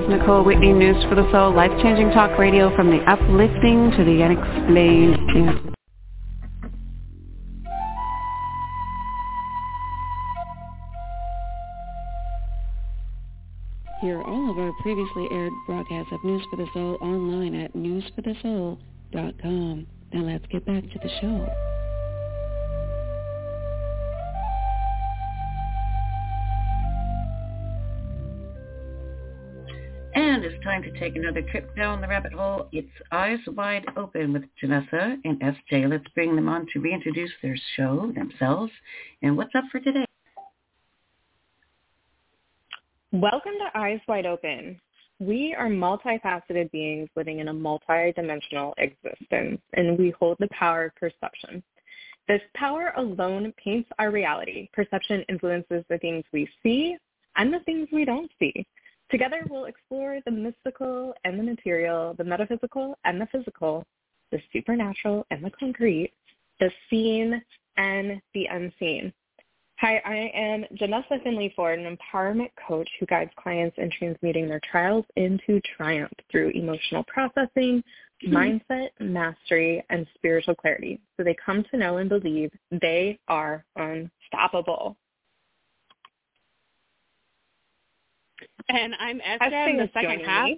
Nicole Whitney, News for the Soul, life-changing talk radio from the uplifting to the unexplained. Hear all of our previously aired broadcasts of News for the Soul online at newsforthesoul.com. Now let's get back to the show. And it's time to take another trip down the rabbit hole. It's Eyes Wide Open with Janessa and SJ. Let's bring them on to reintroduce their show, themselves, and what's up for today. Welcome to Eyes Wide Open. We are multifaceted beings living in a multidimensional existence, and we hold the power of perception. This power alone paints our reality. Perception influences the things we see and the things we don't see. Together, we'll explore the mystical and the material, the metaphysical and the physical, the supernatural and the concrete, the seen and the unseen. Hi, I am Janessa Finley Ford, an empowerment coach who guides clients in transmuting their trials into triumph through emotional processing, mindset, mastery, and spiritual clarity, so they come to know and believe they are unstoppable. And I'm SJ in the second half.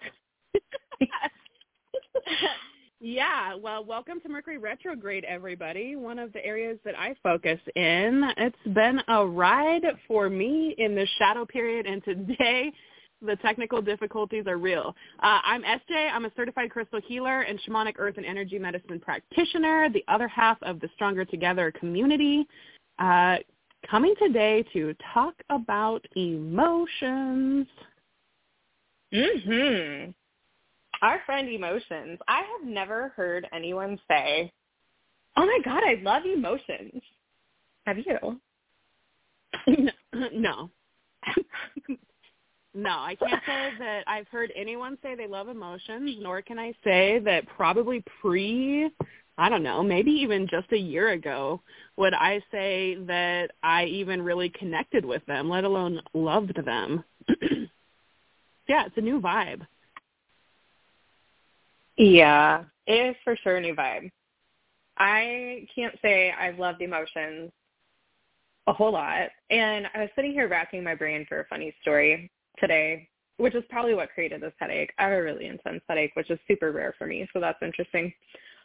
Yeah, well, welcome to Mercury Retrograde, everybody. One of the areas that I focus in. It's been a ride for me in the shadow period, and today the technical difficulties are real. I'm SJ. I'm a certified crystal healer and shamanic earth and energy medicine practitioner, the other half of the Stronger Together community. Coming today to talk about emotions. Our friend emotions. I have never heard anyone say, oh my God, I love emotions. Have you? No. No, I can't say that I've heard anyone say they love emotions, nor can I say that probably I don't know, maybe even just a year ago, would I say that I even really connected with them, let alone loved them. Yeah, it's a new vibe. Yeah, it is for sure a new vibe. I can't say I've loved emotions a whole lot. And I was sitting here racking my brain for a funny story today, which is probably what created this headache. I have a really intense headache, which is super rare for me, so that's interesting.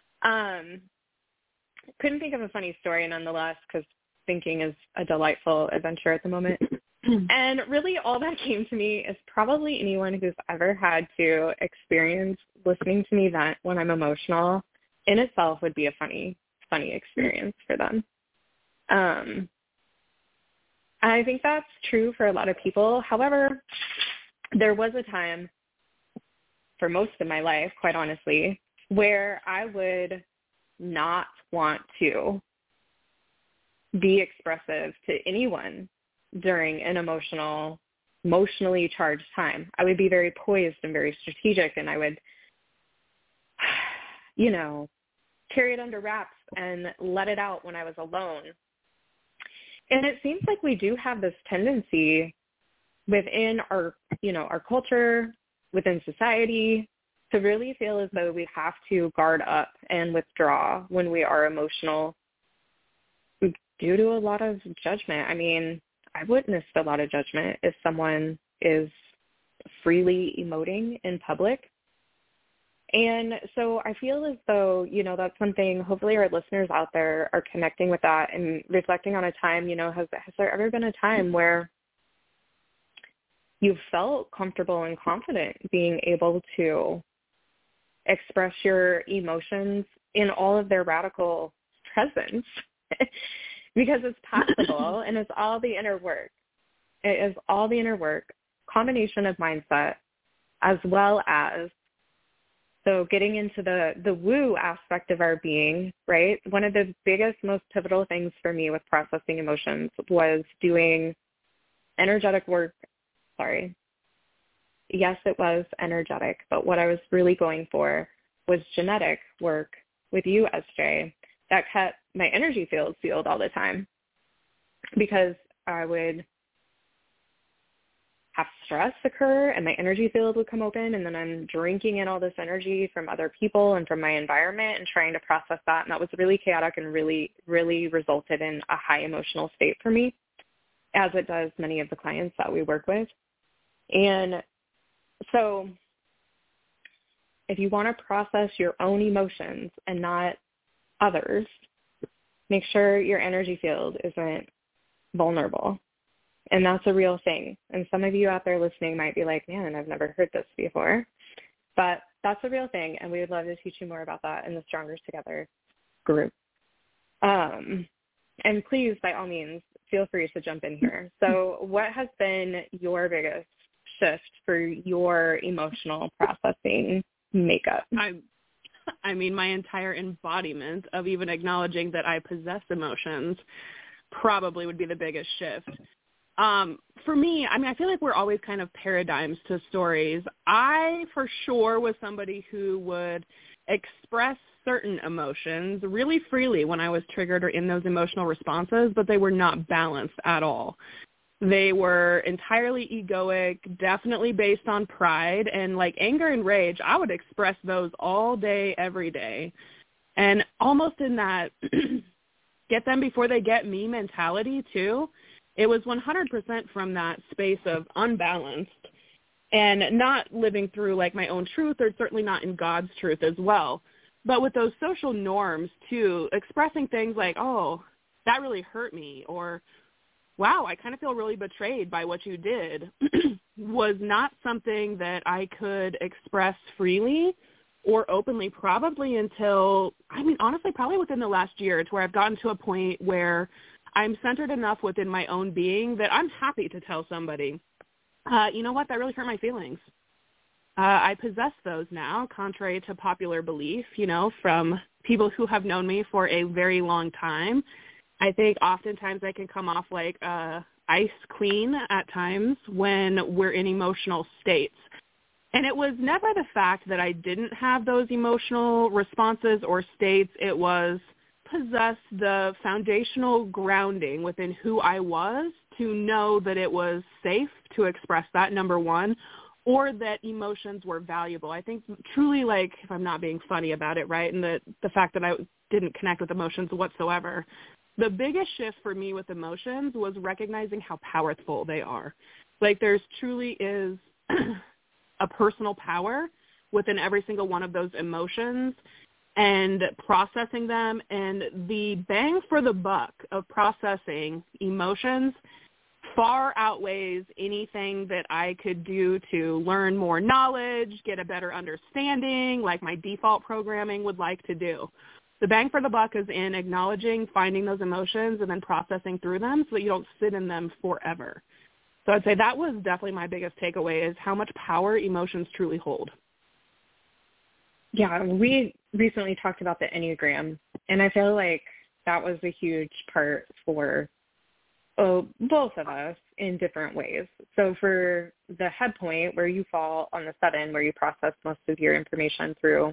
Couldn't think of a funny story nonetheless, because thinking is a delightful adventure at the moment. And really all that came to me is probably anyone who's ever had to experience listening to me vent when I'm emotional in itself would be a funny experience for them. I think that's true for a lot of people. However, there was a time for most of my life, quite honestly, where I would not want to be expressive to anyone during an emotionally charged time. I would be very poised and very strategic, and I would, carry it under wraps and let it out when I was alone. And it seems like we do have this tendency within our culture, within society, to really feel as though we have to guard up and withdraw when we are emotional due to a lot of judgment. I mean, I witnessed a lot of judgment if someone is freely emoting in public. And so I feel as though, that's something, hopefully our listeners out there are connecting with that and reflecting on a time, has there ever been a time where you felt comfortable and confident being able to express your emotions in all of their radical presence? Because it's possible, and it's all the inner work. It is all the inner work, combination of mindset, as well as, so getting into the woo aspect of our being, right? One of the biggest, most pivotal things for me with processing emotions was doing energetic work. Sorry. Yes, it was energetic, but what I was really going for was genetic work with you, SJ, that kept my energy field sealed all the time, because I would have stress occur and my energy field would come open, and then I'm drinking in all this energy from other people and from my environment and trying to process that. And that was really chaotic and really, really resulted in a high emotional state for me, as it does many of the clients that we work with. And so if you want to process your own emotions and not others, make sure your energy field isn't vulnerable. And that's a real thing. And some of you out there listening might be like, man, I've never heard this before. But that's a real thing, and we would love to teach you more about that in the Stronger Together group. And please, by all means, feel free to jump in here. So what has been your biggest shift for your emotional processing makeup? I mean, my entire embodiment of even acknowledging that I possess emotions probably would be the biggest shift. For me, I mean, I feel like we're always kind of paradigms to stories. I, for sure, was somebody who would express certain emotions really freely when I was triggered or in those emotional responses, but they were not balanced at all. They were entirely egoic, definitely based on pride, and like anger and rage, I would express those all day, every day. And almost in that get them before they get me mentality too, it was 100% from that space of unbalanced and not living through like my own truth, or certainly not in God's truth as well. But with those social norms too, expressing things like, oh, that really hurt me, or wow, I kind of feel really betrayed by what you did, was not something that I could express freely or openly probably until, I mean, honestly, probably within the last year, to where I've gotten to a point where I'm centered enough within my own being that I'm happy to tell somebody, you know what, that really hurt my feelings. I possess those now, contrary to popular belief, you know, from people who have known me for a very long time. I think oftentimes I can come off like a ice queen at times when we're in emotional states. And it was never the fact that I didn't have those emotional responses or states. It was possess the foundational grounding within who I was to know that it was safe to express that, number one, or that emotions were valuable. I think truly, like, if I'm not being funny about it, right, and the fact that I didn't connect with emotions whatsoever, the biggest shift for me with emotions was recognizing how powerful they are. Like, there's truly is a personal power within every single one of those emotions, and processing them, and the bang for the buck of processing emotions far outweighs anything that I could do to learn more knowledge, get a better understanding, like my default programming would like to do. The bang for the buck is in acknowledging, finding those emotions, and then processing through them so that you don't sit in them forever. So I'd say that was definitely my biggest takeaway, is how much power emotions truly hold. Yeah, we recently talked about the Enneagram, and I feel like that was a huge part for both of us in different ways. So for the head point, where you fall on the 7, where you process most of your information through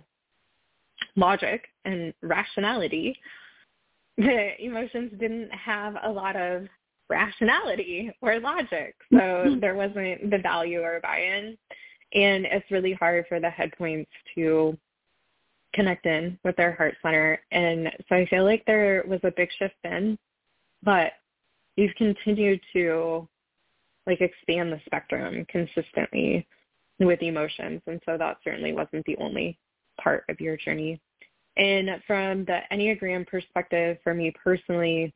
logic and rationality, the emotions didn't have a lot of rationality or logic. So there wasn't the value or buy-in. And it's really hard for the head points to connect in with their heart center. And so I feel like there was a big shift then, but you've continued to like expand the spectrum consistently with emotions. And so that certainly wasn't the only part of your journey. And from the Enneagram perspective, for me personally,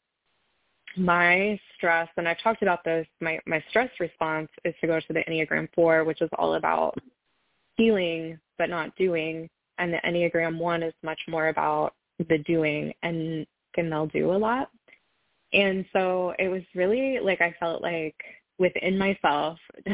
my stress, and I've talked about this, my stress response is to go to the Enneagram 4, which is all about feeling but not doing. And the Enneagram 1 is much more about the doing, and they'll do a lot. And so it was really like I felt like within myself,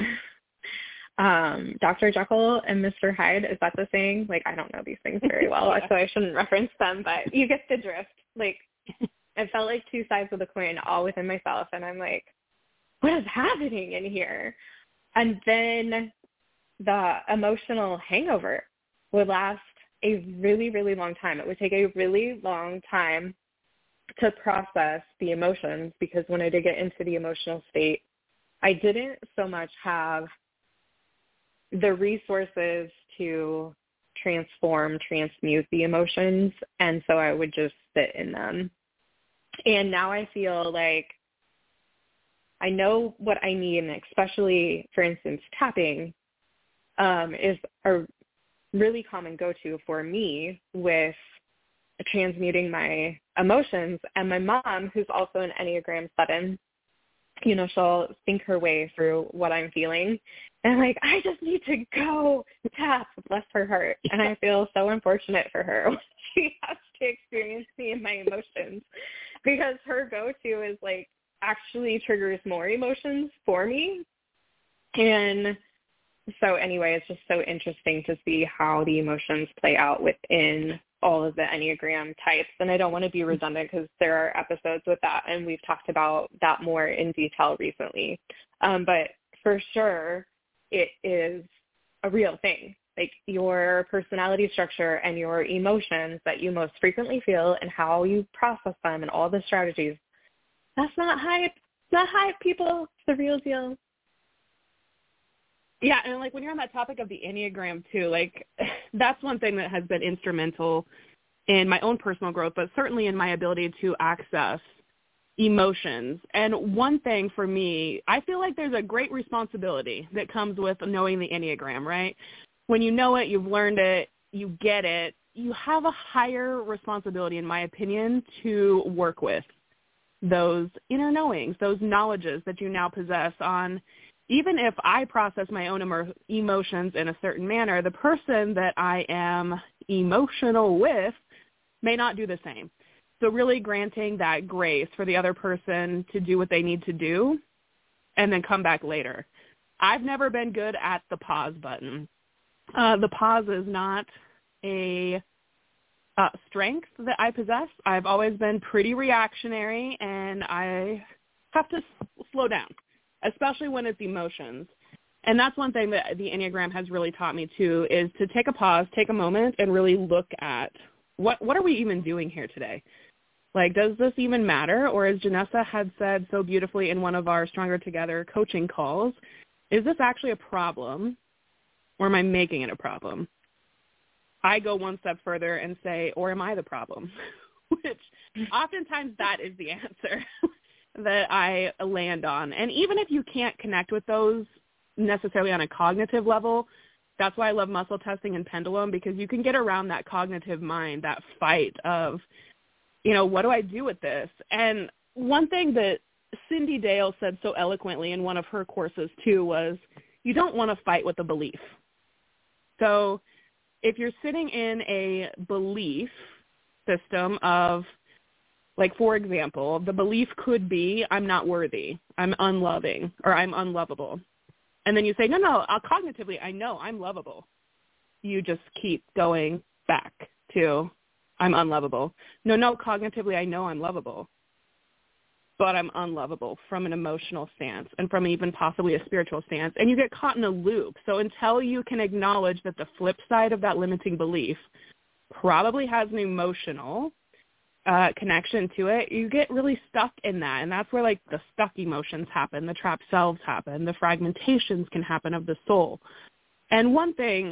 Dr. Jekyll and Mr. Hyde, is that the saying? Like, I don't know these things very well, yeah. So I shouldn't reference them, but you get the drift. Like, it felt like two sides of the coin all within myself, and I'm like, what is happening in here? And then the emotional hangover would last a really, really long time. It would take a really long time to process the emotions, because when I did get into the emotional state, I didn't so much have the resources to transmute the emotions, and so I would just sit in them. And now I feel like I know what I need, and especially, for instance, tapping is a really common go-to for me with transmuting my emotions. And my mom, who's also an Enneagram 7, she'll think her way through what I'm feeling. And like, I just need to go tap, bless her heart. And I feel so unfortunate for her when she has to experience me and my emotions, because her go-to is like actually triggers more emotions for me. And so anyway, it's just so interesting to see how the emotions play out within all of the Enneagram types. And I don't want to be redundant because there are episodes with that, and we've talked about that more in detail recently. But for sure, it is a real thing. Like your personality structure and your emotions that you most frequently feel and how you process them and all the strategies. That's not hype. It's not hype, people. It's the real deal. Yeah, and like when you're on that topic of the Enneagram too, like that's one thing that has been instrumental in my own personal growth, but certainly in my ability to access emotions. And one thing for me, I feel like there's a great responsibility that comes with knowing the Enneagram, right? When you know it, you've learned it, you get it, you have a higher responsibility, in my opinion, to work with those inner knowings, those knowledges that you now possess on. Even if I process my own emotions in a certain manner, the person that I am emotional with may not do the same. So really granting that grace for the other person to do what they need to do and then come back later. I've never been good at the pause button. The pause is not a strength that I possess. I've always been pretty reactionary, and I have to slow down, especially when it's emotions. And that's one thing that the Enneagram has really taught me too, is to take a pause, take a moment, and really look at what are we even doing here today? Like, does this even matter? Or as Janessa had said so beautifully in one of our Stronger Together coaching calls, is this actually a problem, or am I making it a problem? I go one step further and say, or am I the problem? Which oftentimes that is the answer that I land on. And even if you can't connect with those necessarily on a cognitive level, that's why I love muscle testing and pendulum, because you can get around that cognitive mind, that fight of, what do I do with this? And one thing that Cindy Dale said so eloquently in one of her courses too was, you don't want to fight with a belief. So if you're sitting in a belief system of, like, for example, the belief could be, I'm not worthy, I'm unloving, or I'm unlovable. And then you say, no, cognitively, I know I'm lovable. You just keep going back to, I'm unlovable. No, cognitively, I know I'm lovable. But I'm unlovable from an emotional stance and from even possibly a spiritual stance. And you get caught in a loop. So until you can acknowledge that the flip side of that limiting belief probably has an emotional connection to it, you get really stuck in that. And that's where, like, the stuck emotions happen, the trapped selves happen, the fragmentations can happen of the soul. And one thing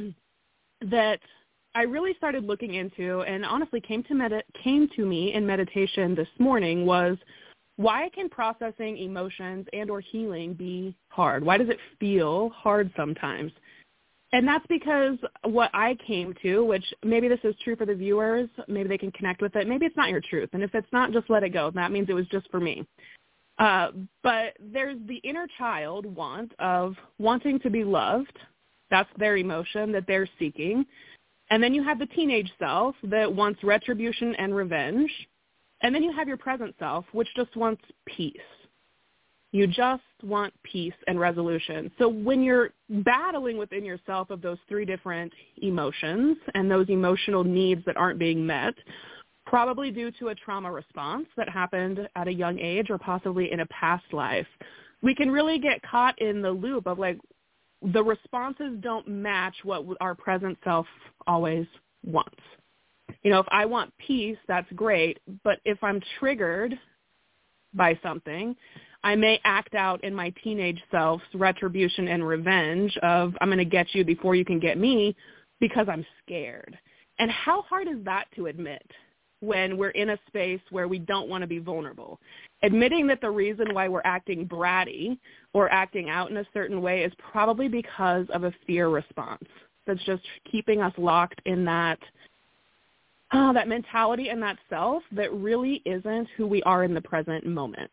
that I really started looking into, and honestly came to me in meditation this morning, was why can processing emotions and or healing be hard? Why does it feel hard sometimes? And that's because what I came to, which maybe this is true for the viewers, maybe they can connect with it, maybe it's not your truth. And if it's not, just let it go. That means it was just for me. But there's the inner child want of wanting to be loved. That's their emotion that they're seeking. And then you have the teenage self that wants retribution and revenge. And then you have your present self, which just wants peace. You just want peace and resolution. So when you're battling within yourself of those three different emotions and those emotional needs that aren't being met, probably due to a trauma response that happened at a young age or possibly in a past life, we can really get caught in the loop of, like, the responses don't match what our present self always wants. If I want peace, that's great, but if I'm triggered by something, I may act out in my teenage self's retribution and revenge of I'm going to get you before you can get me because I'm scared. And how hard is that to admit when we're in a space where we don't want to be vulnerable? Admitting that the reason why we're acting bratty or acting out in a certain way is probably because of a fear response that's just keeping us locked in that mentality and that self that really isn't who we are in the present moment.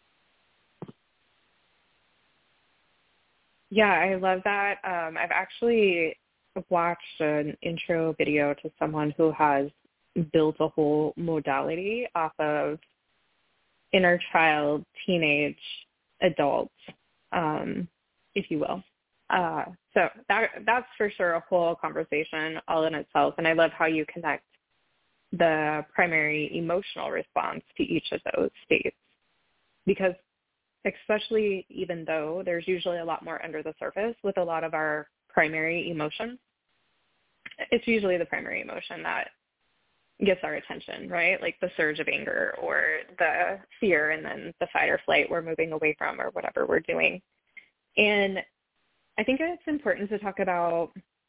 Yeah, I love that. I've actually watched an intro video to someone who has built a whole modality off of inner child, teenage, adults, if you will. So that's for sure a whole conversation all in itself. And I love how you connect the primary emotional response to each of those states, because especially even though there's usually a lot more under the surface with a lot of our primary emotions, it's usually the primary emotion that gets our attention, right? Like the surge of anger or the fear, and then the fight or flight we're moving away from or whatever we're doing. And I think it's important to talk about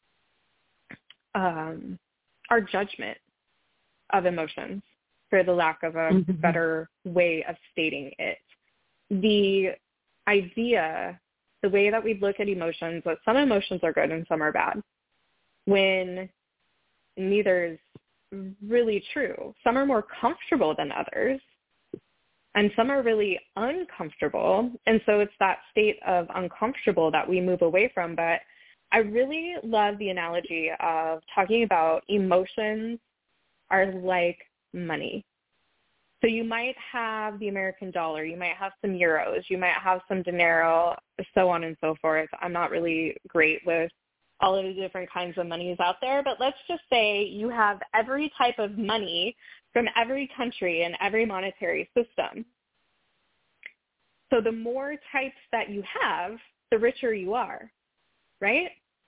our judgment of emotions, for the lack of a better way of stating it. The idea, the way that we look at emotions, that some emotions are good and some are bad, when neither is really true. Some are more comfortable than others, and some are really uncomfortable. And so it's that state of uncomfortable that we move away from. But I really love the analogy of talking about emotions are like money. So you might have the American dollar, you might have some euros, you might have some dinero, so on and so forth. I'm not really great with all of the different kinds of monies out there, but let's just say you have every type of money from every country and every monetary system. So the more types that you have, the richer you are, right?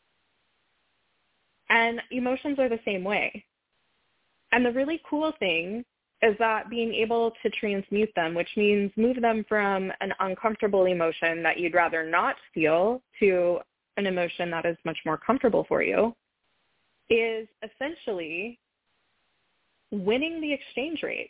And emotions are the same way. And the really cool thing is that being able to transmute them, which means move them from an uncomfortable emotion that you'd rather not feel to an emotion that is much more comfortable for you, is essentially winning the exchange rate.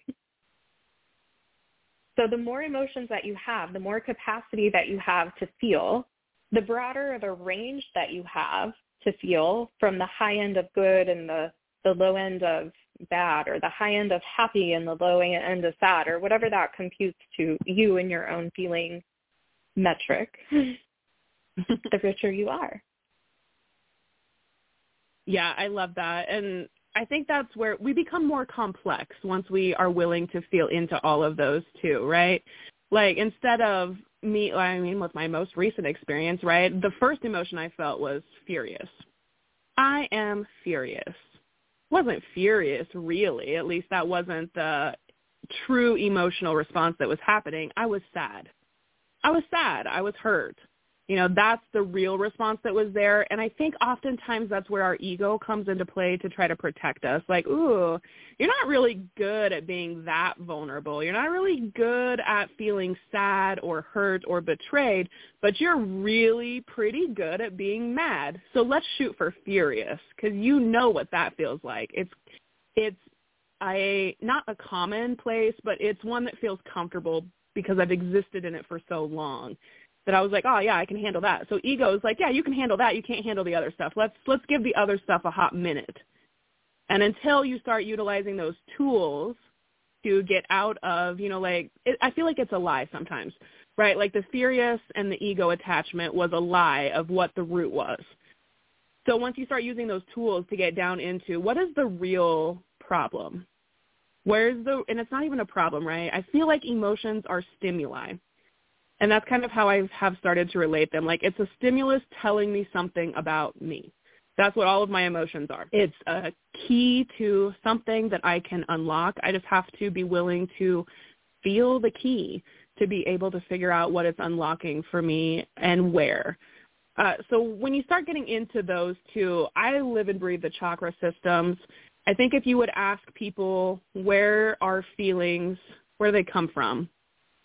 So the more emotions that you have, the more capacity that you have to feel, the broader of a range that you have to feel, from the high end of good and the low end of bad, or the high end of happy and the low end of sad, or whatever that computes to you in your own feeling metric, the richer you are. Yeah, I love that. And I think that's where we become more complex once we are willing to feel into all of those too, right? Like instead of with my most recent experience, right, the first emotion I felt was furious. I am furious. Wasn't furious really, at least that wasn't the true emotional response that was happening. I was sad. I was hurt. That's the real response that was there. And I think oftentimes that's where our ego comes into play to try to protect us. Like, ooh, you're not really good at being that vulnerable. You're not really good at feeling sad or hurt or betrayed, but you're really pretty good at being mad. So let's shoot for furious, because you know what that feels like. It's not a common place, but it's one that feels comfortable because I've existed in it for so long. That I was like, oh, yeah, I can handle that. So ego is like, yeah, you can handle that. You can't handle the other stuff. Let's give the other stuff a hot minute. And until you start utilizing those tools to get out of, I feel like it's a lie sometimes, right? Like the furious and the ego attachment was a lie of what the root was. So once you start using those tools to get down into what is the real problem? And it's not even a problem, right? I feel like emotions are stimuli. And that's kind of how I have started to relate them. Like it's a stimulus telling me something about me. That's what all of my emotions are. It's a key to something that I can unlock. I just have to be willing to feel the key to be able to figure out what it's unlocking for me and where. So when you start getting into those two, I live and breathe the chakra systems. I think if you would ask people where are feelings, where do they come from?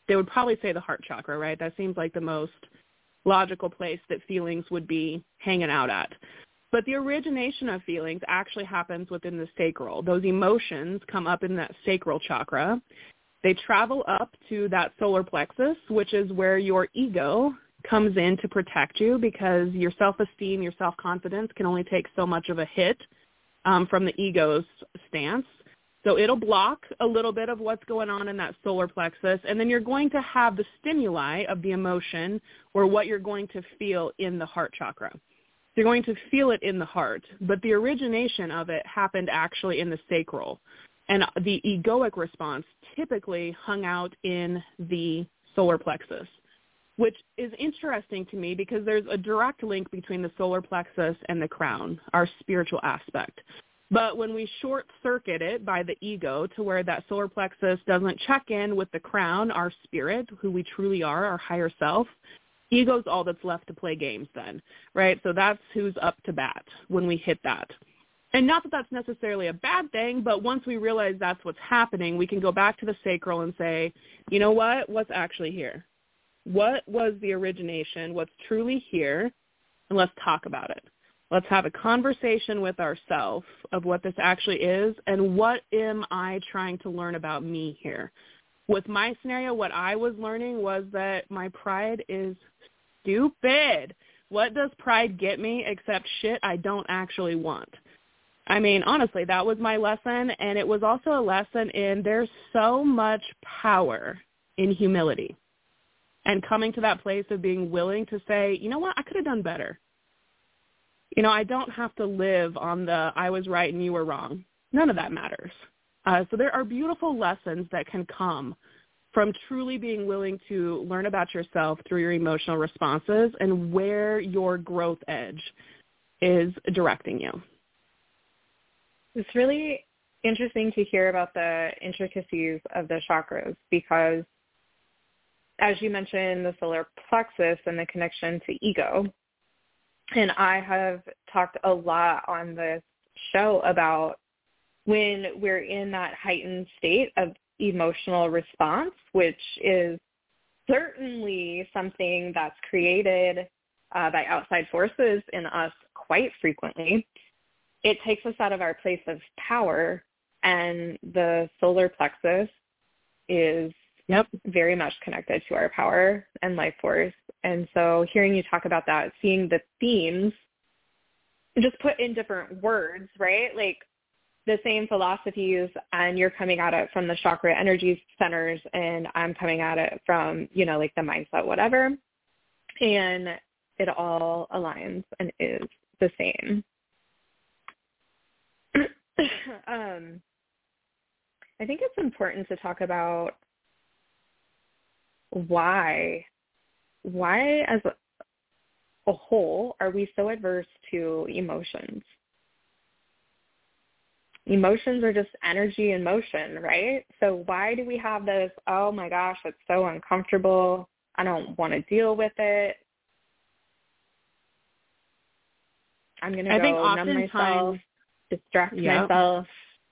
they would probably say the heart chakra, right? That seems like the most logical place that feelings would be hanging out at. But the origination of feelings actually happens within the sacral. Those emotions come up in that sacral chakra. They travel up to that solar plexus, which is where your ego comes in to protect you, because your self-esteem, your self-confidence can only take so much of a hit from the ego's stance. So it'll block a little bit of what's going on in that solar plexus, and then you're going to have the stimuli of the emotion or what you're going to feel in the heart chakra. You're going to feel it in the heart, but the origination of it happened actually in the sacral, and the egoic response typically hung out in the solar plexus, which is interesting to me because there's a direct link between the solar plexus and the crown, our spiritual aspect. But when we short-circuit it by the ego to where that solar plexus doesn't check in with the crown, our spirit, who we truly are, our higher self, ego's all that's left to play games then, right? So that's who's up to bat when we hit that. And not that that's necessarily a bad thing, but once we realize that's what's happening, we can go back to the sacral and say, you know what? What's actually here? What was the origination? What's truly here? And let's talk about it. Let's have a conversation with ourselves of what this actually is and what am I trying to learn about me here. With my scenario, what I was learning was that my pride is stupid. What does pride get me except shit I don't actually want? I mean, honestly, that was my lesson, and it was also a lesson in there's so much power in humility and coming to that place of being willing to say, you know what, I could have done better. You know, I don't have to live on the I was right and you were wrong. None of that matters. So there are beautiful lessons that can come from truly being willing to learn about yourself through your emotional responses and where your growth edge is directing you. It's really interesting to hear about the intricacies of the chakras because, as you mentioned, the solar plexus and the connection to ego. And I have talked a lot on this show about when we're in that heightened state of emotional response, which is certainly something that's created by outside forces in us quite frequently. It takes us out of our place of power, and the solar plexus is very much connected to our power and life force. And so hearing you talk about that, seeing the themes just put in different words, right? Like the same philosophies, and you're coming at it from the chakra energy centers, and I'm coming at it from, you know, like the mindset, whatever. And it all aligns and is the same. I think it's important to talk about why as a whole are we so adverse to emotions? Emotions are just energy in motion, right? So why do we have this, oh my gosh, it's so uncomfortable, I don't want to deal with it, I'm going to go numb myself, distract myself.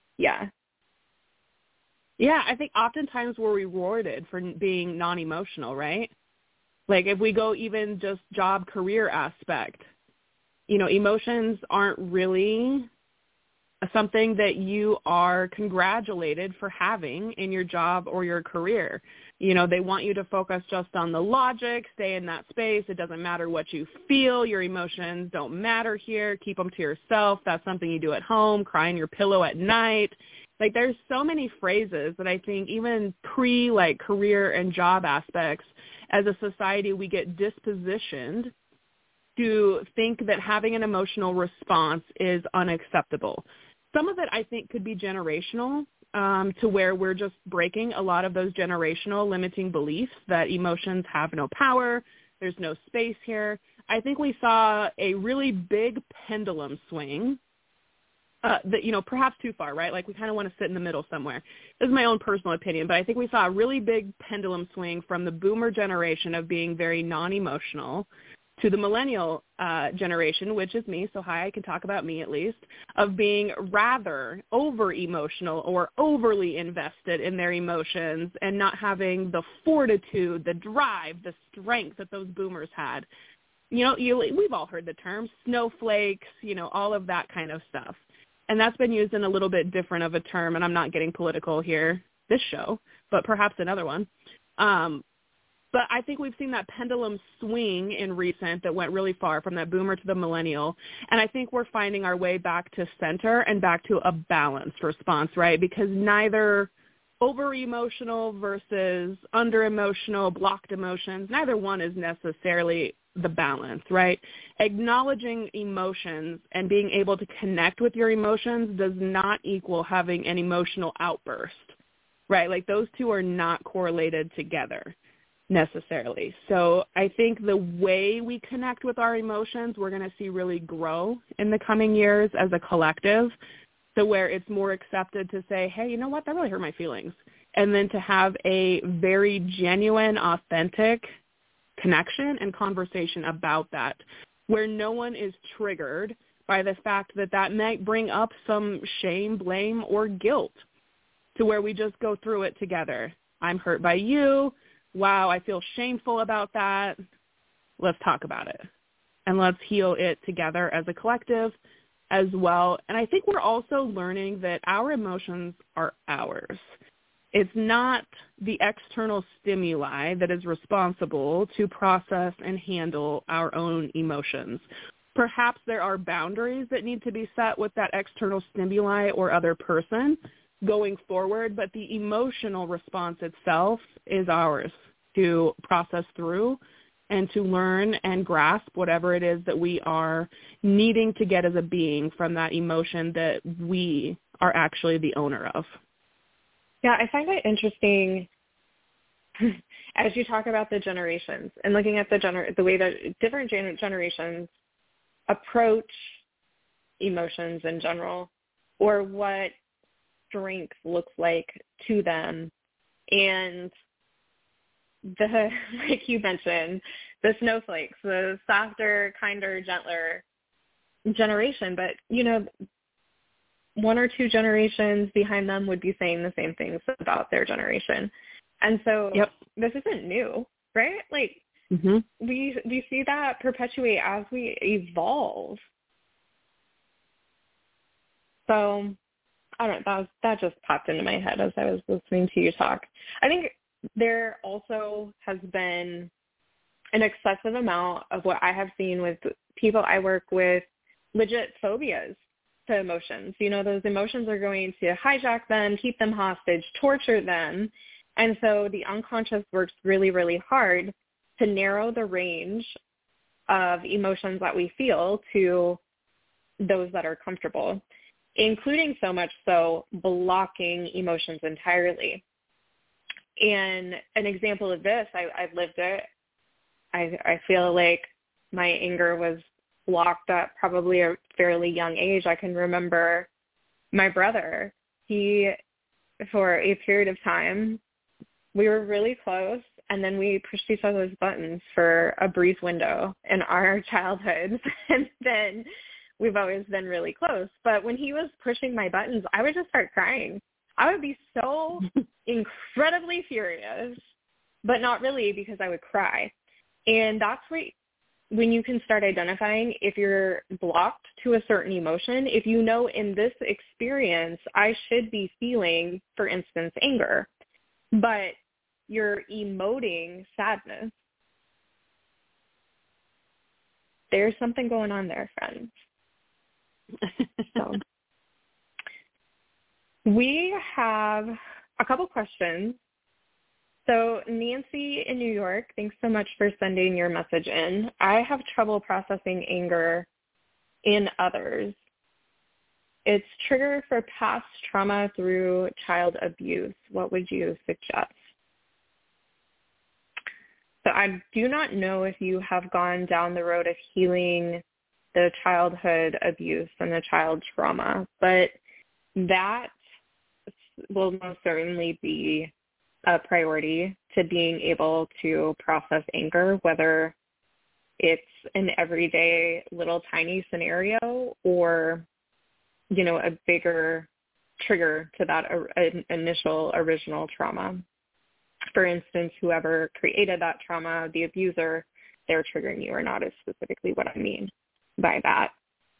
Yeah, I think oftentimes we're rewarded for being non-emotional, right? Like if we go even just job career aspect, you know, emotions aren't really something that you are congratulated for having in your job or your career. You know, they want you to focus just on the logic, stay in that space. It doesn't matter what you feel. Your emotions don't matter here. Keep them to yourself. That's something you do at home. Cry in your pillow at night. Like there's so many phrases that I think even like career and job aspects, as a society, we get dispositioned to think that having an emotional response is unacceptable. Some of it I think could be generational, to where we're just breaking a lot of those generational limiting beliefs that emotions have no power, there's no space here. I think we saw a really big pendulum swing, that, you know, perhaps too far, right? Like we kind of want to sit in the middle somewhere. This is my own personal opinion, but I think we saw a really big pendulum swing from the boomer generation of being very non-emotional to the millennial generation, which is me, so hi, I can talk about me at least, of being rather over-emotional or overly invested in their emotions and not having the fortitude, the drive, the strength that those boomers had. We've all heard the term snowflakes, all of that kind of stuff. And that's been used in a little bit different of a term, and I'm not getting political here, this show, but perhaps another one. But I think we've seen that pendulum swing in recent that went really far from that boomer to the millennial. And I think we're finding our way back to center and back to a balanced response, right? Because neither over-emotional versus under-emotional, blocked emotions, neither one is necessarily the balance, right? Acknowledging emotions and being able to connect with your emotions does not equal having an emotional outburst, right? Like those two are not correlated together necessarily. So I think the way we connect with our emotions, we're going to see really grow in the coming years as a collective, to where it's more accepted to say, hey, you know what, that really hurt my feelings. And then to have a very genuine, authentic connection and conversation about that, where no one is triggered by the fact that that might bring up some shame, blame, or guilt, to where we just go through it together. I'm hurt by you. Wow, I feel shameful about that. Let's talk about it. And let's heal it together as a collective as well. And I think we're also learning that our emotions are ours. It's not the external stimuli that is responsible to process and handle our own emotions. Perhaps there are boundaries that need to be set with that external stimuli or other person going forward, but the emotional response itself is ours to process through and to learn and grasp whatever it is that we are needing to get as a being from that emotion that we are actually the owner of. Yeah, I find it interesting as you talk about the generations and looking at the way that different generations approach emotions in general, or what strength looks like to them. And like you mentioned, the snowflakes, the softer, kinder, gentler generation. But, one or two generations behind them would be saying the same things about their generation. And so This isn't new, right? Like we see that perpetuate as we evolve. So I don't know, that just popped into my head as I was listening to you talk. I think there also has been an excessive amount of what I have seen with people I work with, legit phobias to emotions. Those emotions are going to hijack them, keep them hostage, torture them. And so the unconscious works really, really hard to narrow the range of emotions that we feel to those that are comfortable, including so much so blocking emotions entirely. And an example of this, I've lived it. I feel like my anger was blocked at probably a fairly young age. I can remember my brother, for a period of time, we were really close, and then we pushed each other's buttons for a brief window in our childhoods, and then we've always been really close. But when he was pushing my buttons, I would just start crying. I would be so incredibly furious, but not really, because I would cry. And that's when you can start identifying if you're blocked to a certain emotion. If in this experience, I should be feeling, for instance, anger, but you're emoting sadness. There's something going on there, friends. So we have a couple questions. So Nancy in New York, thanks so much for sending your message in. I have trouble processing anger in others. It's trigger for past trauma through child abuse. What would you suggest? So I do not know if you have gone down the road of healing the childhood abuse and the child trauma, but that will most certainly be a priority to being able to process anger, whether it's an everyday little tiny scenario or, you know, a bigger trigger to that initial original trauma. For instance, whoever created that trauma, the abuser, they're triggering you or not is specifically what I mean by that.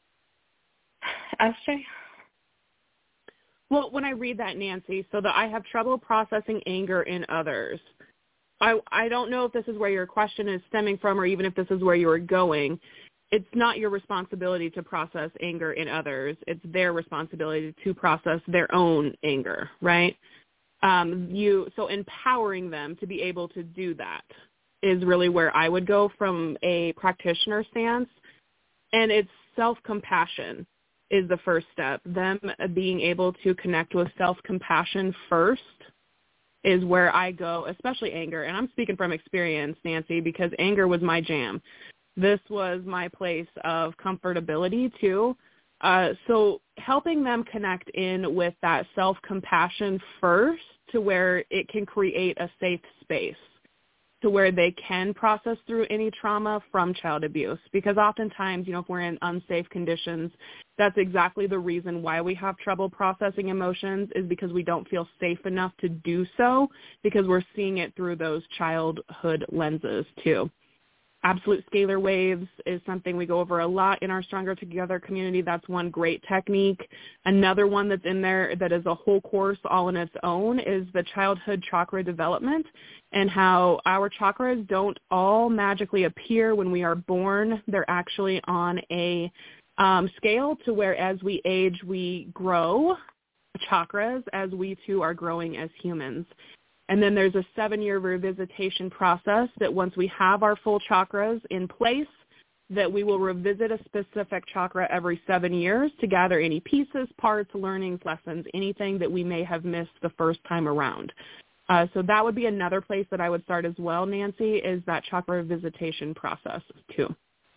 SJ? Well, when I read that, Nancy, so that I have trouble processing anger in others. I don't know if this is where your question is stemming from or even if this is where you are going. It's not your responsibility to process anger in others. It's their responsibility to process their own anger, right? So empowering them to be able to do that is really where I would go from a practitioner stance. And it's self-compassion is the first step. Them being able to connect with self-compassion first is where I go, especially anger. And I'm speaking from experience, Nancy, because anger was my jam. This was my place of comfortability too. So helping them connect in with that self-compassion first to where it can create a safe space to where they can process through any trauma from child abuse. Because oftentimes, you know, if we're in unsafe conditions, that's exactly the reason why we have trouble processing emotions is because we don't feel safe enough to do so because we're seeing it through those childhood lenses too. Absolute scalar waves is something we go over a lot in our Stronger Together community. That's one great technique. Another one that's in there that is a whole course all on its own is the childhood chakra development and how our chakras don't all magically appear when we are born. They're actually on a scale to where as we age, we grow chakras as we too are growing as humans. And then there's a 7-year revisitation process that once we have our full chakras in place, that we will revisit a specific chakra every 7 years to gather any pieces, parts, learnings, lessons, anything that we may have missed the first time around. So that would be another place that I would start as well, Nancy, is that chakra visitation process too.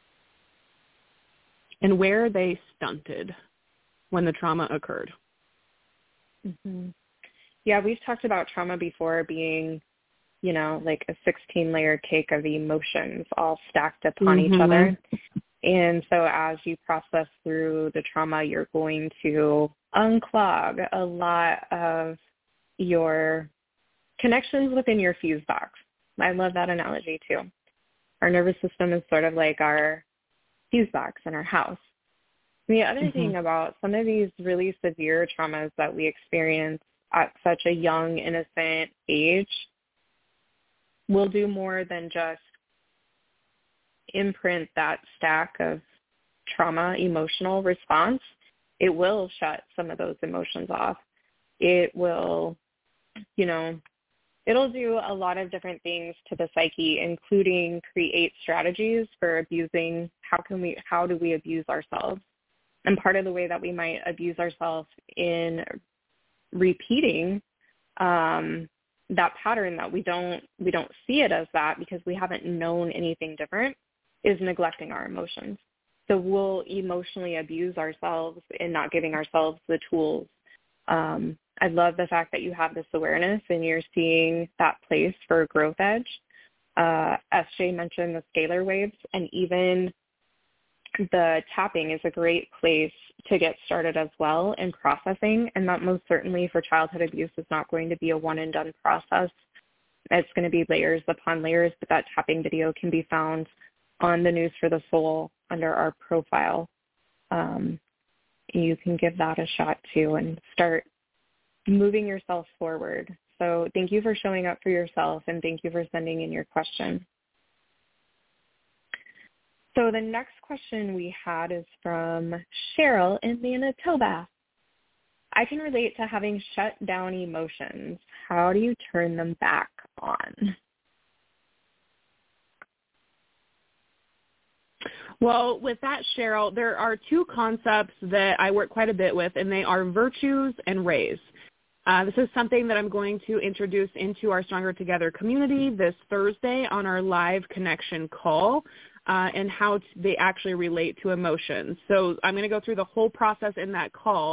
And where they stunted when the trauma occurred. Mm-hmm. Yeah, we've talked about trauma before being, you know, like a 16-layer cake of emotions all stacked upon each other. And so as you process through the trauma, you're going to unclog a lot of your connections within your fuse box. I love that analogy too. Our nervous system is sort of like our fuse box in our house. And the other thing about some of these really severe traumas that we experience at such a young, innocent age will do more than just imprint that stack of trauma emotional response. It will shut some of those emotions off. It will, you know, it'll do a lot of different things to the psyche, including create strategies for abusing. How do we abuse ourselves? And part of the way that we might abuse ourselves in repeating that pattern that we don't see it as that because we haven't known anything different is neglecting our emotions. So we'll emotionally abuse ourselves in not giving ourselves the tools. I love the fact that you have this awareness and you're seeing that place for growth edge. SJ mentioned the scalar waves, and even the tapping is a great place to get started as well in processing, and that most certainly for childhood abuse is not going to be a one-and-done process. It's going to be layers upon layers, but that tapping video can be found on the News for the Soul under our profile. You can give that a shot too and start moving yourself forward. So thank you for showing up for yourself, and thank you for sending in your question. So the next question we had is from Cheryl in Manitoba. I can relate to having shut down emotions. How do you turn them back on? Well, with that, Cheryl, there are two concepts that I work quite a bit with, and they are virtues and rays. This is something that I'm going to introduce into our Stronger Together community this Thursday on our live connection call. And how they actually relate to emotions. So I'm going to go through the whole process in that call.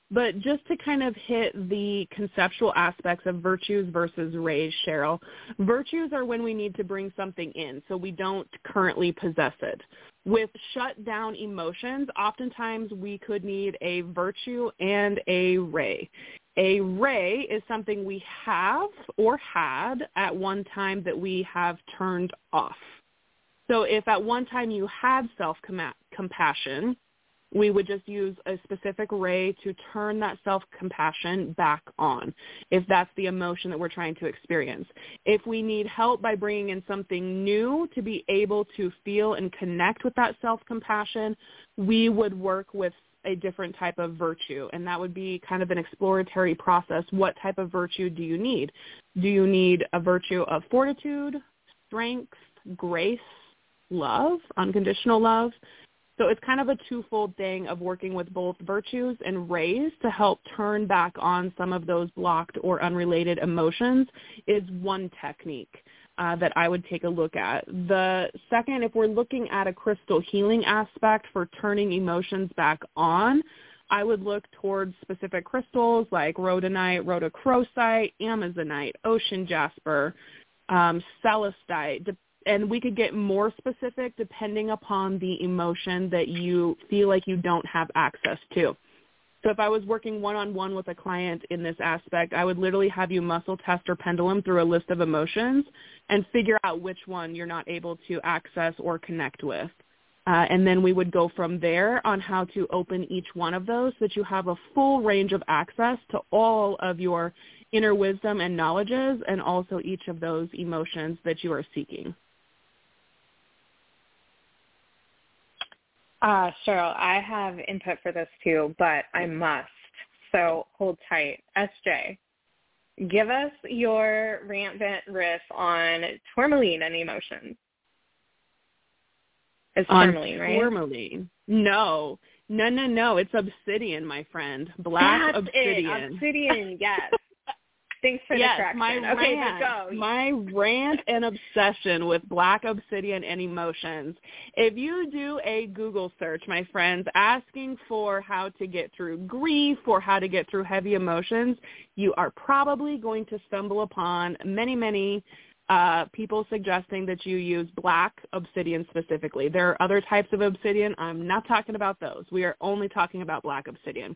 But just to kind of hit the conceptual aspects of virtues versus rays, Cheryl, virtues are when we need to bring something in, so we don't currently possess it. With shut down emotions, oftentimes we could need a virtue and a ray. A ray is something we have or had at one time that we have turned off. So if at one time you had self-compassion, we would just use a specific ray to turn that self-compassion back on, if that's the emotion that we're trying to experience. If we need help by bringing in something new to be able to feel and connect with that self-compassion, we would work with a different type of virtue, and that would be kind of an exploratory process. What type of virtue do you need? Do you need a virtue of fortitude, strength, grace, love, unconditional love? So it's kind of a twofold thing of working with both virtues and rays to help turn back on some of those blocked or unrelated emotions is one technique that I would take a look at. The second, if we're looking at a crystal healing aspect for turning emotions back on, I would look towards specific crystals like rhodonite, rhodochrosite, amazonite, ocean jasper, celestite, and we could get more specific depending upon the emotion that you feel like you don't have access to. So if I was working one-on-one with a client in this aspect, I would literally have you muscle test or pendulum through a list of emotions and figure out which one you're not able to access or connect with. And then we would go from there on how to open each one of those so that you have a full range of access to all of your inner wisdom and knowledges and also each of those emotions that you are seeking. Cheryl, I have input for this too, but I must. So hold tight. SJ, give us your rant vent riff on tourmaline and emotions. It's tourmaline, right? Tourmaline. No. It's obsidian, my friend. Black That's obsidian. It. Obsidian, yes. Thanks for the correction. My rant and obsession with black obsidian and emotions. If you do a Google search, my friends, asking for how to get through grief or how to get through heavy emotions, you are probably going to stumble upon many people suggesting that you use black obsidian specifically. There are other types of obsidian. I'm not talking about those. We are only talking about black obsidian.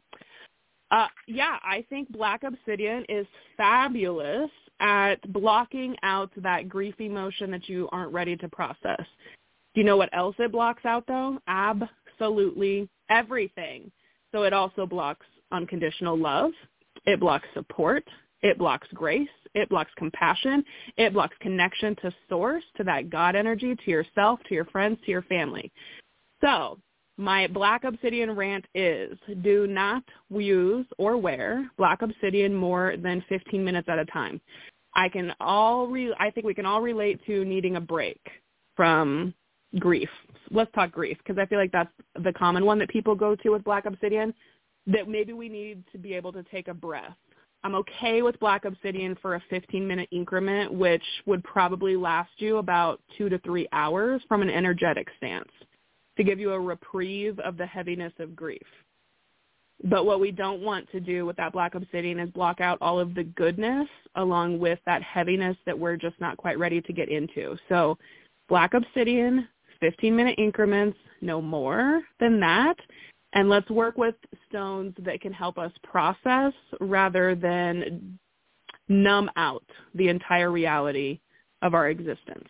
I think black obsidian is fabulous at blocking out that grief emotion that you aren't ready to process. Do you know what else it blocks out, though? Absolutely everything. So it also blocks unconditional love. It blocks support. It blocks grace. It blocks compassion. It blocks connection to source, to that God energy, to yourself, to your friends, to your family. So my black obsidian rant is do not use or wear black obsidian more than 15 minutes at a time. I think we can all relate to needing a break from grief. Let's talk grief because I feel like that's the common one that people go to with black obsidian, that maybe we need to be able to take a breath. I'm okay with black obsidian for a 15-minute increment, which would probably last you about 2 to 3 hours from an energetic stance, to give you a reprieve of the heaviness of grief. But what we don't want to do with that black obsidian is block out all of the goodness along with that heaviness that we're just not quite ready to get into. So black obsidian, 15-minute increments, no more than that. And let's work with stones that can help us process rather than numb out the entire reality of our existence.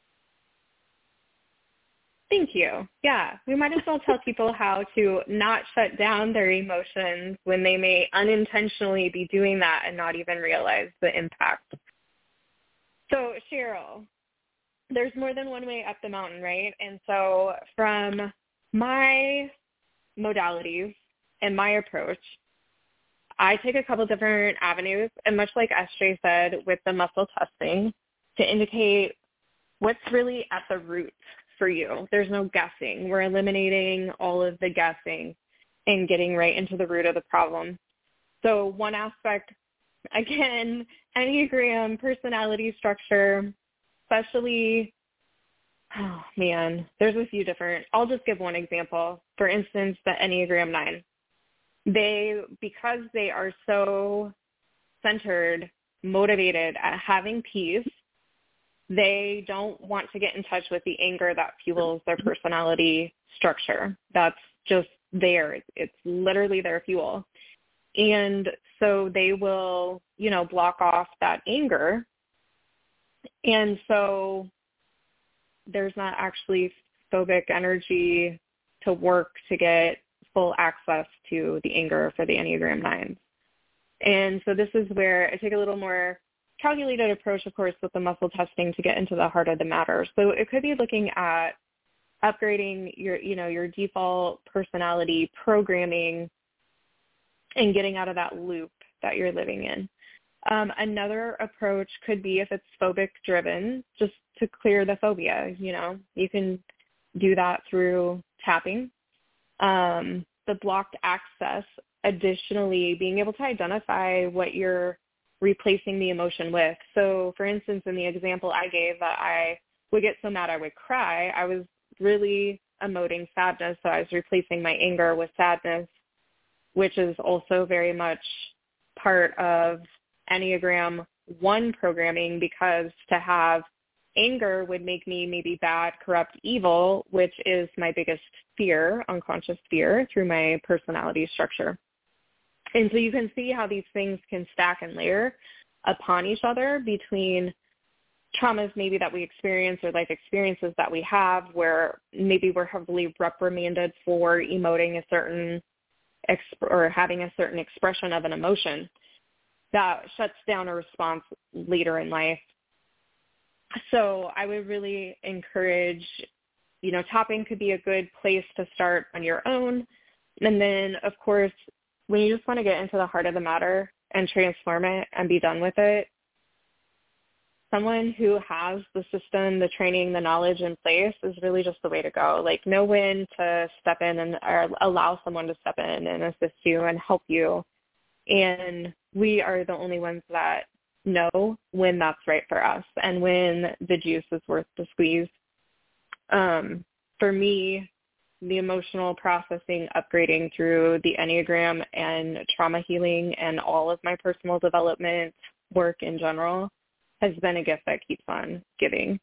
Thank you. Yeah, we might as well tell people how to not shut down their emotions when they may unintentionally be doing that and not even realize the impact. So, Cheryl, there's more than one way up the mountain, right? And so from my modalities and my approach, I take a couple different avenues, and much like SJ said with the muscle testing, to indicate what's really at the root for you. There's no guessing. We're eliminating all of the guessing and getting right into the root of the problem. So one aspect, again, Enneagram, personality structure, especially, oh man, there's a few different. I'll just give one example. For instance, the Enneagram 9. because they are so centered, motivated at having peace, they don't want to get in touch with the anger that fuels their personality structure. That's just there. It's literally their fuel. And so they will, block off that anger. And so there's not actually phobic energy to work to get full access to the anger for the Enneagram 9s. And so this is where I take a little more calculated approach, of course, with the muscle testing to get into the heart of the matter. So it could be looking at upgrading your default personality programming and getting out of that loop that you're living in. Another approach could be, if it's phobic driven, just to clear the phobia. You can do that through tapping. The blocked access, additionally, being able to identify what you're replacing the emotion with. So, for instance, in the example I gave that I would get so mad I would cry, I was really emoting sadness, so I was replacing my anger with sadness, which is also very much part of Enneagram 1 programming, because to have anger would make me maybe bad, corrupt, evil, which is my biggest fear, unconscious fear, through my personality structure. And so you can see how these things can stack and layer upon each other between traumas maybe that we experience or life experiences that we have, where maybe we're heavily reprimanded for emoting a certain or having a certain expression of an emotion that shuts down a response later in life. So I would really encourage, tapping could be a good place to start on your own. And then, of course, when you just want to get into the heart of the matter and transform it and be done with it, someone who has the system, the training, the knowledge in place is really just the way to go. Like, know when to step in or allow someone to step in and assist you and help you. And we are the only ones that know when that's right for us and when the juice is worth the squeeze. For me, the emotional processing, upgrading through the Enneagram and trauma healing and all of my personal development work in general has been a gift that keeps on giving.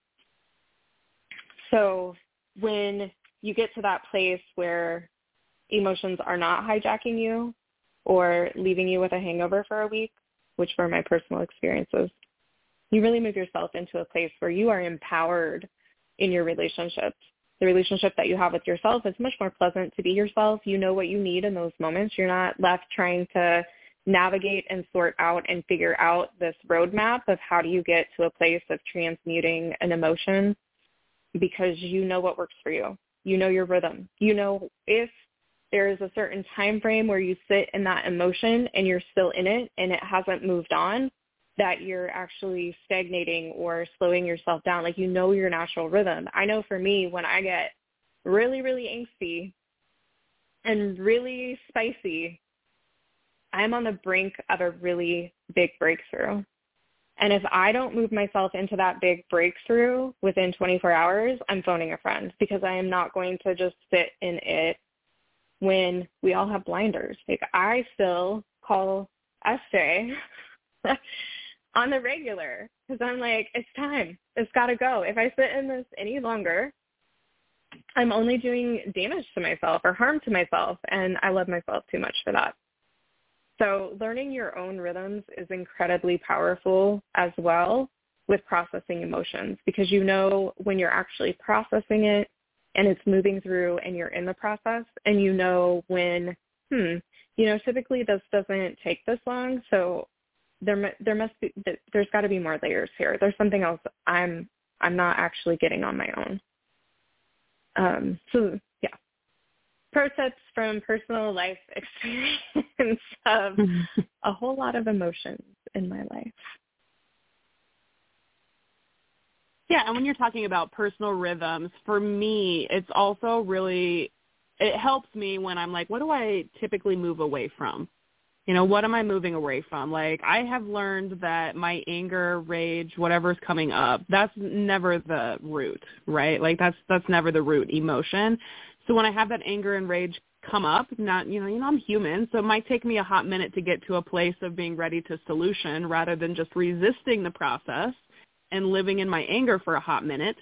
So when you get to that place where emotions are not hijacking you or leaving you with a hangover for a week, which were my personal experiences, you really move yourself into a place where you are empowered in your relationships. The relationship that you have with yourself is much more pleasant to be yourself. You know what you need in those moments. You're not left trying to navigate and sort out and figure out this roadmap of how do you get to a place of transmuting an emotion, because you know what works for you. You know your rhythm. You know if there is a certain time frame where you sit in that emotion and you're still in it and it hasn't moved on, that you're actually stagnating or slowing yourself down. Like, you know your natural rhythm. I know for me, when I get really, really angsty and really spicy, I'm on the brink of a really big breakthrough. And if I don't move myself into that big breakthrough within 24 hours, I'm phoning a friend, because I am not going to just sit in it when we all have blinders. Like, I still call SJ on the regular, because I'm like, it's time. It's got to go. If I sit in this any longer, I'm only doing damage to myself or harm to myself, and I love myself too much for that. So learning your own rhythms is incredibly powerful as well with processing emotions, because you know when you're actually processing it and it's moving through and you're in the process, and you know when, typically this doesn't take this long, so there's got to be more layers here. There's something else I'm not actually getting on my own. So yeah, pro tips from personal life experience of a whole lot of emotions in my life. Yeah, and when you're talking about personal rhythms, for me, it's also really, it helps me when I'm like, what do I typically move away from? What am I moving away from? Like, I have learned that my anger, rage, whatever's coming up, that's never the root, right? Like, that's never the root emotion. So when I have that anger and rage come up. Not, I'm human, so it might take me a hot minute to get to a place of being ready to solution rather than just resisting the process and living in my anger for a hot minute.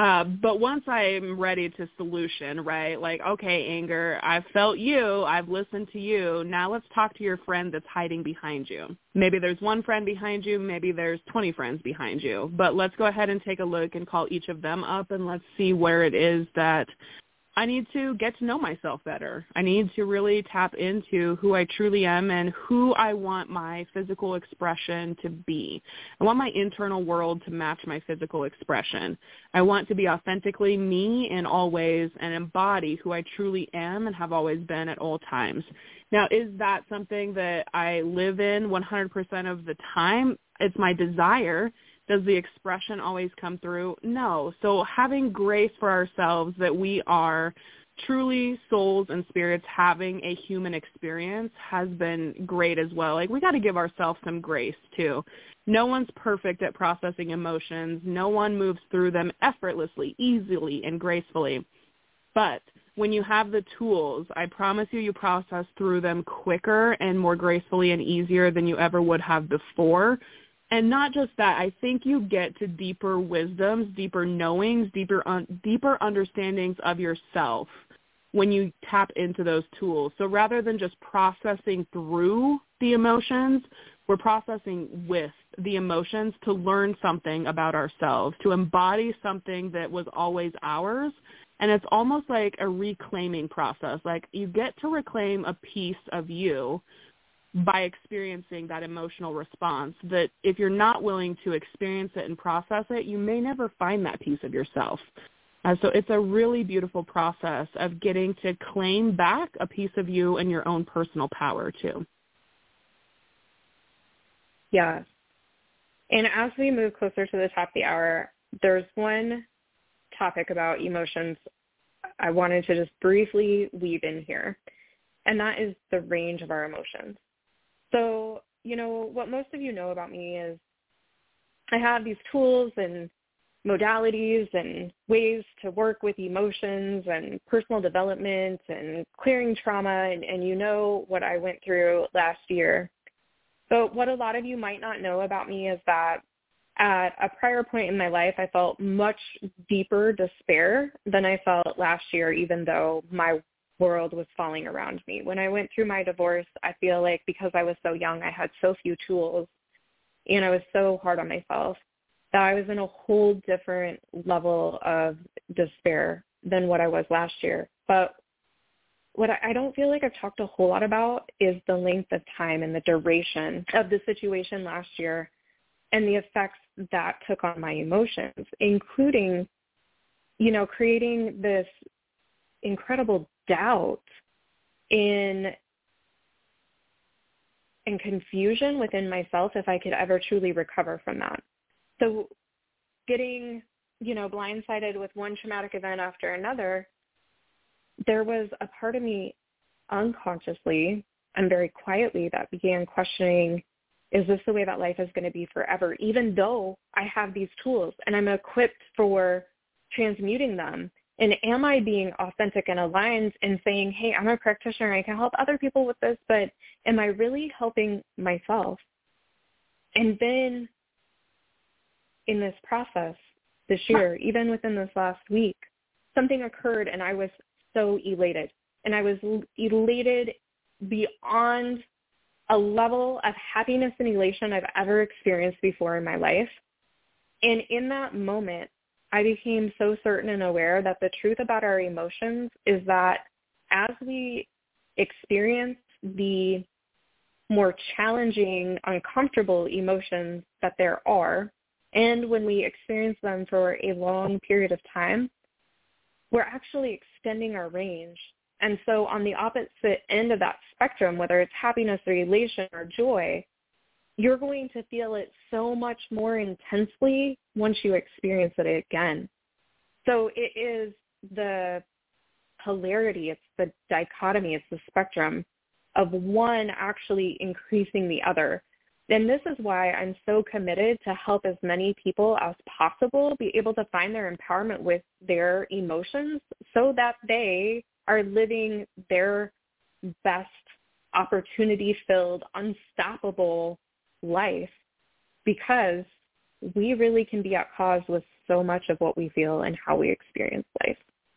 But once I'm ready to solution, right, like, okay, anger, I've felt you, I've listened to you, now let's talk to your friend that's hiding behind you. Maybe there's one friend behind you, maybe there's 20 friends behind you, but let's go ahead and take a look and call each of them up and let's see where it is that I need to get to know myself better. I need to really tap into who I truly am and who I want my physical expression to be. I want my internal world to match my physical expression. I want to be authentically me in all ways and embody who I truly am and have always been at all times. Now, is that something that I live in 100% of the time? It's my desire. Does the expression always come through? No. So having grace for ourselves that we are truly souls and spirits having a human experience has been great as well. Like, we got to give ourselves some grace too. No one's perfect at processing emotions. No one moves through them effortlessly, easily, and gracefully. But when you have the tools, I promise you process through them quicker and more gracefully and easier than you ever would have before. And not just that, I think you get to deeper wisdoms, deeper knowings, deeper understandings of yourself when you tap into those tools. So rather than just processing through the emotions, we're processing with the emotions to learn something about ourselves, to embody something that was always ours. And it's almost like a reclaiming process. Like, you get to reclaim a piece of you by experiencing that emotional response that if you're not willing to experience it and process it, you may never find that piece of yourself. So it's a really beautiful process of getting to claim back a piece of you and your own personal power too. Yeah. And as we move closer to the top of the hour, there's one topic about emotions I wanted to just briefly weave in here, and that is the range of our emotions. So, what most of you know about me is I have these tools and modalities and ways to work with emotions and personal development and clearing trauma, and you know what I went through last year. But what a lot of you might not know about me is that at a prior point in my life, I felt much deeper despair than I felt last year, even though my world was falling around me. When I went through my divorce, I feel like because I was so young, I had so few tools, and I was so hard on myself that I was in a whole different level of despair than what I was last year. But what I don't feel like I've talked a whole lot about is the length of time and the duration of the situation last year and the effects that took on my emotions, including, creating this incredible doubt and confusion within myself if I could ever truly recover from that. So getting, blindsided with one traumatic event after another, there was a part of me unconsciously and very quietly that began questioning, is this the way that life is going to be forever, even though I have these tools and I'm equipped for transmuting them? And am I being authentic and aligned and saying, hey, I'm a practitioner, I can help other people with this, but am I really helping myself? And then in this process this year, even within this last week, something occurred and I was so elated. And I was elated beyond a level of happiness and elation I've ever experienced before in my life. And in that moment, I became so certain and aware that the truth about our emotions is that as we experience the more challenging, uncomfortable emotions that there are, and when we experience them for a long period of time, we're actually extending our range. And so on the opposite end of that spectrum, whether it's happiness or elation or joy, you're going to feel it so much more intensely once you experience it again. So it is the polarity, it's the dichotomy, it's the spectrum of one actually increasing the other. And this is why I'm so committed to help as many people as possible be able to find their empowerment with their emotions so that they are living their best opportunity-filled, unstoppable life, because we really can be at cause with so much of what we feel and how we experience life.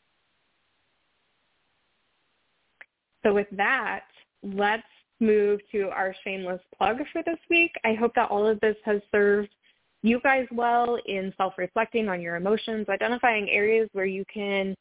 So with that, let's move to our shameless plug for this week. I hope that all of this has served you guys well in self-reflecting on your emotions, identifying areas where you can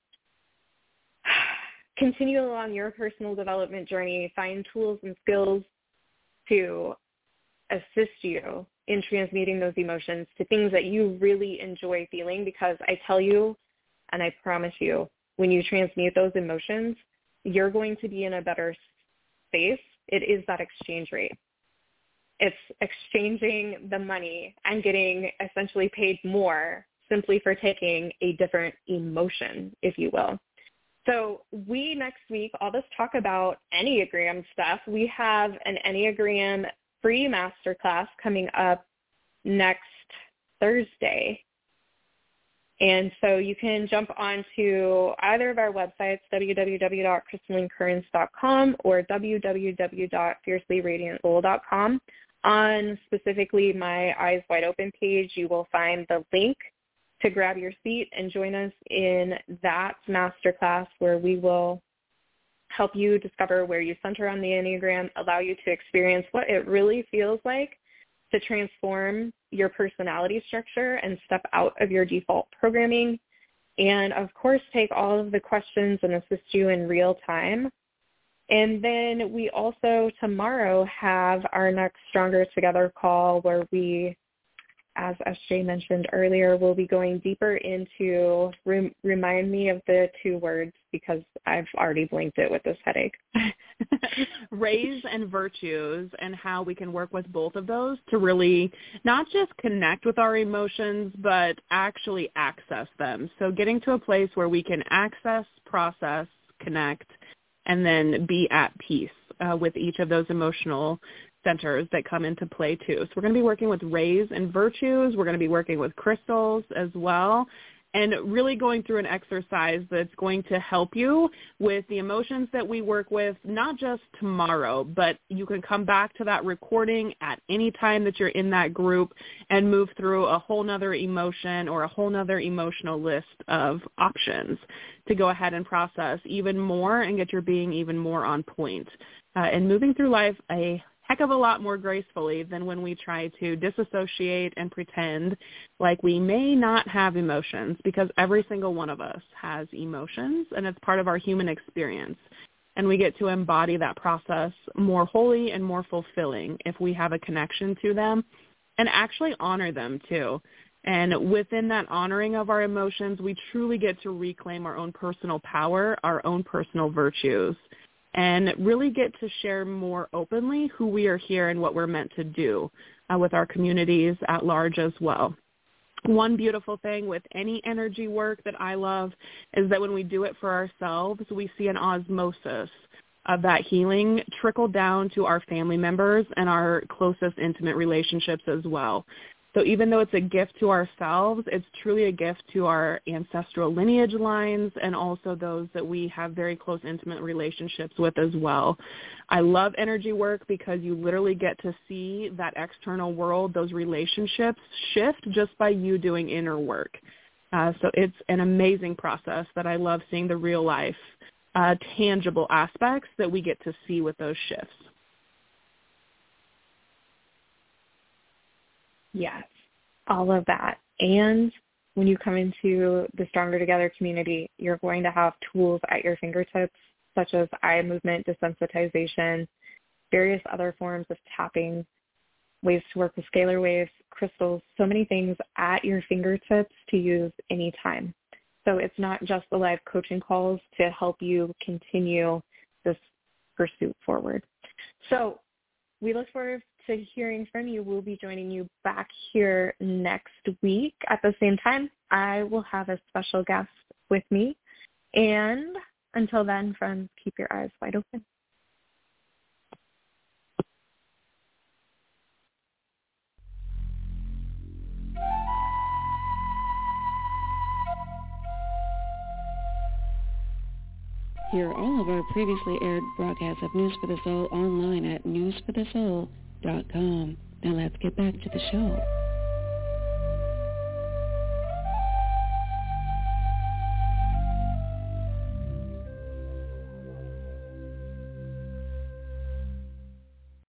continue along your personal development journey, find tools and skills to assist you in transmuting those emotions to things that you really enjoy feeling, because I tell you, and I promise you, when you transmute those emotions, you're going to be in a better space. It is that exchange rate. It's exchanging the money and getting essentially paid more simply for taking a different emotion, if you will. So next week, all this talk about Enneagram stuff, we have an Enneagram free masterclass coming up next Thursday. And so you can jump onto either of our websites, www.crystalincurrents.com or www.fiercelyradiantsoul.com. On specifically my Eyes Wide Open page, you will find the link to grab your seat and join us in that masterclass, where we will help you discover where you center on the Enneagram, allow you to experience what it really feels like to transform your personality structure and step out of your default programming, and of course take all of the questions and assist you in real time. And then we also tomorrow have our next Stronger Together call, where we, as SJ mentioned earlier, we'll be going deeper into, remind me of the two words because I've already blinked it with this headache. Rays and virtues, and how we can work with both of those to really not just connect with our emotions, but actually access them. So getting to a place where we can access, process, connect, and then be at peace with each of those emotional centers that come into play too. So we're going to be working with rays and virtues. We're going to be working with crystals as well, and really going through an exercise that's going to help you with the emotions that we work with, not just tomorrow, but you can come back to that recording at any time that you're in that group and move through a whole nother emotion or a whole nother emotional list of options to go ahead and process even more and get your being even more on point and moving through life a heck of a lot more gracefully than when we try to disassociate and pretend like we may not have emotions, because every single one of us has emotions, and it's part of our human experience. And we get to embody that process more wholly and more fulfilling if we have a connection to them and actually honor them too. And within that honoring of our emotions, we truly get to reclaim our own personal power, our own personal virtues, and really get to share more openly who we are here and what we're meant to do with our communities at large as well. One beautiful thing with any energy work that I love is that when we do it for ourselves, we see an osmosis of that healing trickle down to our family members and our closest intimate relationships as well. So even though it's a gift to ourselves, it's truly a gift to our ancestral lineage lines and also those that we have very close intimate relationships with as well. I love energy work because you literally get to see that external world, those relationships shift just by you doing inner work. So it's an amazing process that I love seeing the real life, tangible aspects that we get to see with those shifts. Yes, all of that. And when you come into the Stronger Together community, you're going to have tools at your fingertips, such as eye movement, desensitization, various other forms of tapping, ways to work with scalar waves, crystals, so many things at your fingertips to use anytime. So it's not just the live coaching calls to help you continue this pursuit forward. So we look forward to hearing from you. We'll be joining you back here next week at the same time. I will have a special guest with me. And until then, friends, keep your eyes wide open. Hear all of our previously aired broadcasts of News for the Soul online at newsforthesoul.com. Now let's get back to the show.